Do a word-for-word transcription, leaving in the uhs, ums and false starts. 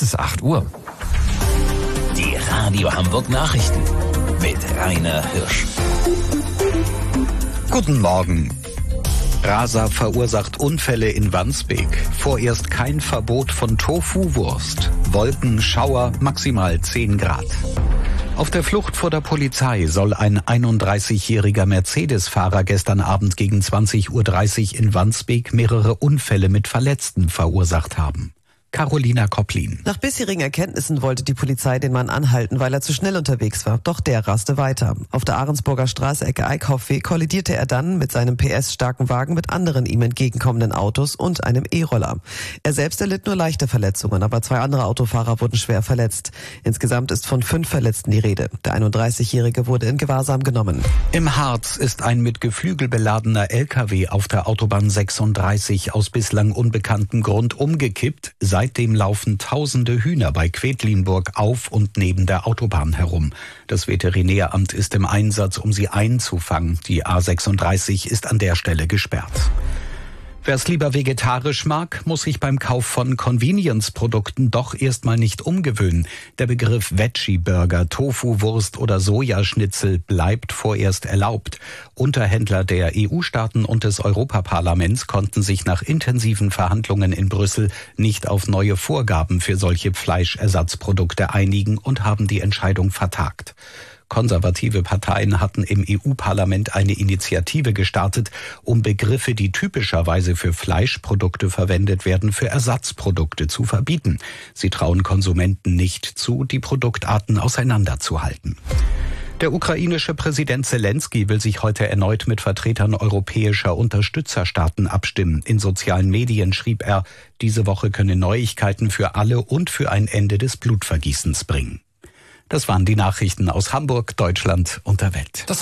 Es ist acht Uhr. Die Radio Hamburg Nachrichten mit Rainer Hirsch. Guten Morgen. Rasa verursacht Unfälle in Wandsbek. Vorerst kein Verbot von Tofu-Wurst. Wolken, Schauer, maximal zehn Grad. Auf der Flucht vor der Polizei soll ein einunddreißigjähriger Mercedes-Fahrer gestern Abend gegen zwanzig Uhr dreißig in Wandsbek mehrere Unfälle mit Verletzten verursacht haben. Carolina Kopplin. Nach bisherigen Erkenntnissen wollte die Polizei den Mann anhalten, weil er zu schnell unterwegs war. Doch der raste weiter. Auf der Ahrensburger Straße Ecke Eickhoffweg kollidierte er dann mit seinem P S-starken Wagen mit anderen ihm entgegenkommenden Autos und einem E-Roller. Er selbst erlitt nur leichte Verletzungen, aber zwei andere Autofahrer wurden schwer verletzt. Insgesamt ist von fünf Verletzten die Rede. Der einunddreißigjährige wurde in Gewahrsam genommen. Im Harz ist ein mit Geflügel beladener L K W auf der Autobahn sechsunddreißig aus bislang unbekanntem Grund umgekippt. Seitdem laufen tausende Hühner bei Quedlinburg auf und neben der Autobahn herum. Das Veterinäramt ist im Einsatz, um sie einzufangen. Die A sechsunddreißig ist an der Stelle gesperrt. Wer es lieber vegetarisch mag, muss sich beim Kauf von Convenience-Produkten doch erstmal nicht umgewöhnen. Der Begriff Veggie-Burger, Tofu-Wurst oder Sojaschnitzel bleibt vorerst erlaubt. Unterhändler der E U-Staaten und des Europaparlaments konnten sich nach intensiven Verhandlungen in Brüssel nicht auf neue Vorgaben für solche Fleischersatzprodukte einigen und haben die Entscheidung vertagt. Konservative Parteien hatten im E U-Parlament eine Initiative gestartet, um Begriffe, die typischerweise für Fleischprodukte verwendet werden, für Ersatzprodukte zu verbieten. Sie trauen Konsumenten nicht zu, die Produktarten auseinanderzuhalten. Der ukrainische Präsident Zelensky will sich heute erneut mit Vertretern europäischer Unterstützerstaaten abstimmen. In sozialen Medien schrieb er, diese Woche könne Neuigkeiten für alle und für ein Ende des Blutvergießens bringen. Das waren die Nachrichten aus Hamburg, Deutschland und der Welt. Das